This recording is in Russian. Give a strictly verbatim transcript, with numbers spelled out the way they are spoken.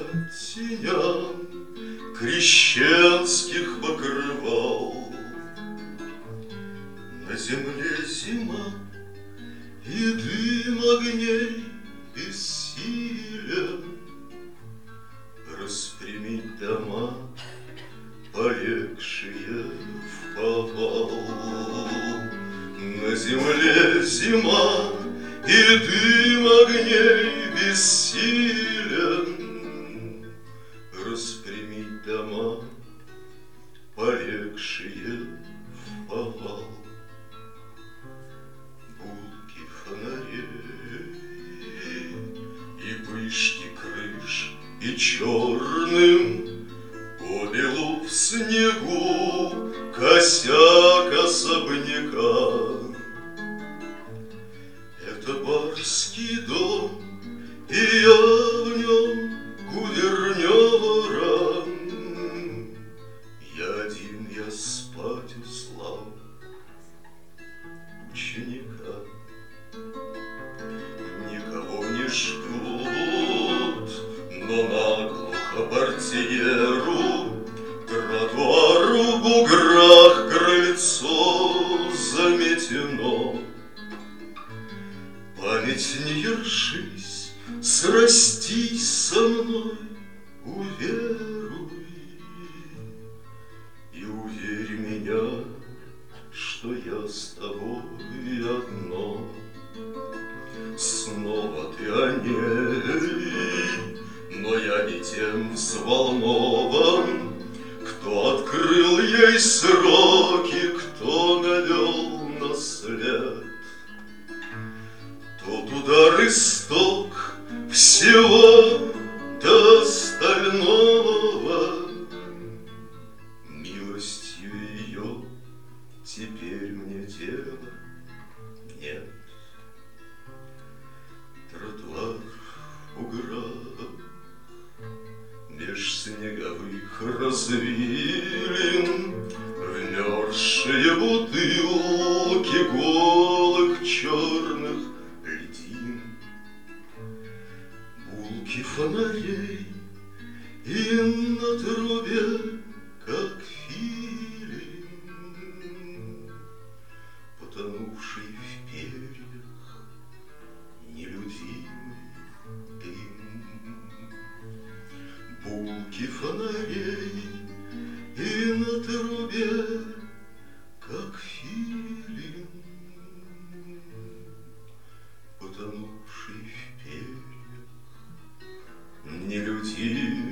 теням крещенских покрывал. На земле зима, и дым огней бессилен распрямить дома, полегшие в повал. На земле зима, и дым огней бессилен распрямить дома, полегшие в повал. Будки фонарей и пышки крыш, и черным побелу в снегу косяк особняка. Это барский дом, и я в нем гувернера. Я один, я спать услал ученика. Никого не ждут, но наглухо портьеру, тротуару в буграх крыльцо заметено. Память, не ершись, срастись со мной, уверуй, и уверь меня, что я с тобой одно. Снова ты о ней, но я не тем взволнован, кто открыл ей сроки, кто навел на след. Тот удар исток всего до остального. Милостью ее теперь мне дела нет. Тротуар в буграх меж снеговых развилин, вмерзшие бутылки голых черных льдин. Булки фонарей и на трубе, как филин, потонувший в перьях нелюдимый дым. Булки фонарей и на трубе, как филин, потонувший в перьях нелюдимый